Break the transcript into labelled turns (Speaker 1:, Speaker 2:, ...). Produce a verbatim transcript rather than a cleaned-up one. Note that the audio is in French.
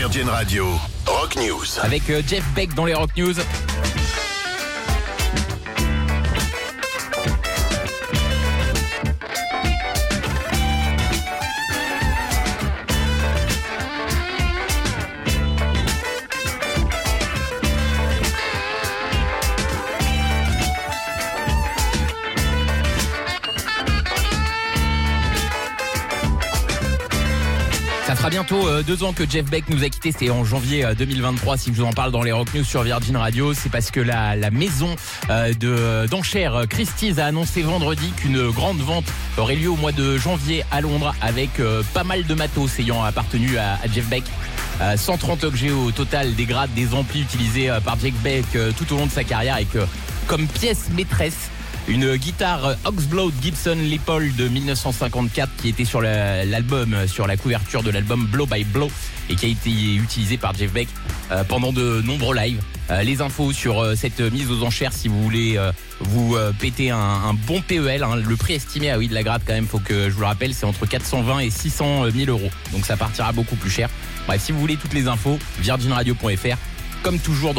Speaker 1: Virgin Radio, Rock News.
Speaker 2: Avec euh, Jeff Beck dans les Rock News. Ça fera bientôt euh, deux ans que Jeff Beck nous a quittés, c'était en janvier euh, deux mille vingt-trois. Si je vous en parle dans les Rock News sur Virgin Radio, c'est parce que la, la maison euh, de, d'enchères euh, Christie's a annoncé vendredi qu'une grande vente aurait lieu au mois de janvier à Londres avec euh, pas mal de matos ayant appartenu à, à Jeff Beck. Euh, cent trente objets au total, des grades, des amplis utilisés euh, par Jeff Beck euh, tout au long de sa carrière avec euh, comme pièce maîtresse une guitare Oxblood Gibson Les Paul de dix-neuf cent cinquante-quatre qui était sur la, l'album, sur la couverture de l'album Blow by Blow et qui a été utilisée par Jeff Beck euh, pendant de nombreux lives. Euh, les infos sur euh, cette mise aux enchères si vous voulez euh, vous euh, péter un, un bon P E L, hein, le prix estimé, ah oui de la grade quand même, faut que je vous le rappelle, c'est entre quatre cent vingt et six cent mille euros. Donc ça partira beaucoup plus cher. Bref, si vous voulez toutes les infos, virgin radio point f r, comme toujours dans